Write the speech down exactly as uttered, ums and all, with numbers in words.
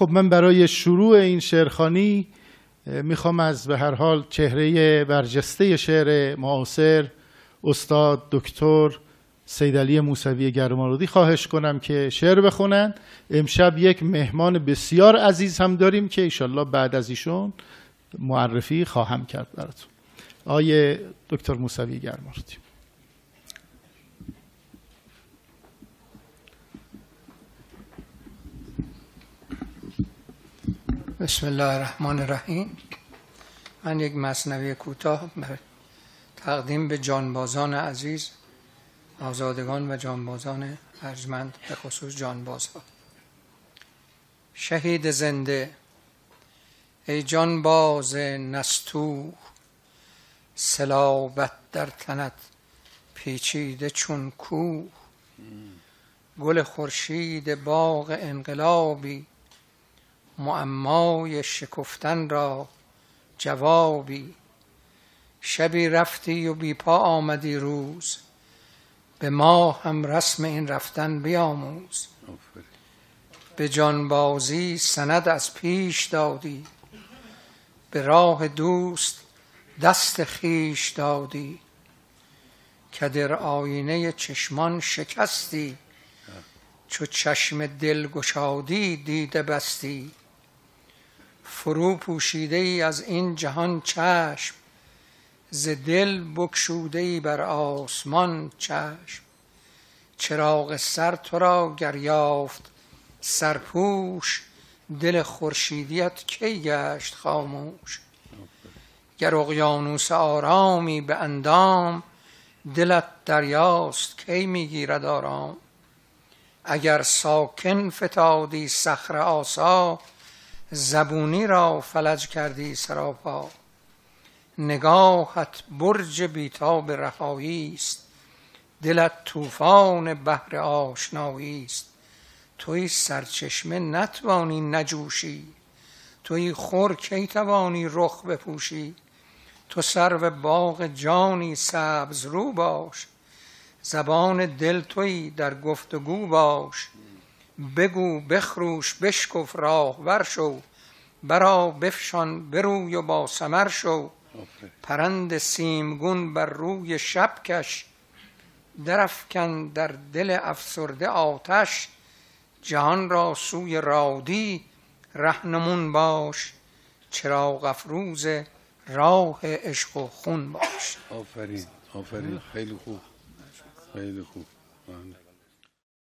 خب من برای شروع این شعرخوانی میخوام از به هر حال چهره برجسته شعر معاصر استاد دکتر سیدعلی موسوی گرم‌آلودی خواهش کنم که شعر بخونن. امشب یک مهمان بسیار عزیز هم داریم که انشالله بعد از ایشون معرفی خواهم کرد براتون. آقای دکتر موسوی گرم‌آلودی. بسم الله الرحمن الرحیم. من یک مثنوی کوتاه تقدیم به جانبازان عزیز، آزادگان و جانبازان ارجمند، به خصوص جانبازها. شهید زنده، ای جانباز نستوه، صلابت در تنت پیچیده چون کوه. گل خورشید باغ انقلابی، معمای شکفتن را جوابی. شبی رفتی و بی پا آمدی روز، به ما هم رسم این رفتن بیاموز. به جانبازی سند از پیش دادی، به راه دوست دست خیش دادی. که در آینه چشمان شکستی، چو چشم دل گشادی دیده بستی. فرو پوشیده ای از این جهان چشم، ز دل بگشوده ای بر آسمان چشم. چراغ سر تو را گر یافت سرپوش، دل خورشیدیت کی گشت خاموش. گر اقیانوس آرامی به اندام، دلت دریاست کی می گیرد آرام. اگر ساکن فتادی صخره آسا، زبونی را فلج کردی سراپا. نگاهت برج بیتاب رهایی است، دلت طوفان بحر آشنایی است. توی سرچشمه نتوانی نجوشی، توی خور کی توانی رخ بپوشی. تو سرو باغ جانی سبز رو باش، زبان دل توی در گفتگو باش. بگو بخروش بشکف راهور شو، برآ بفشان بروی و با ثمر شو. پرند سیمگون بر روی شب کش، درافکن در دل افسرده آتش. جهان را سوی رادی رهنمون باش، چراغ افروز راه عشق و خون باش. آفرین آفرین، خیلی خوب خیلی خوب.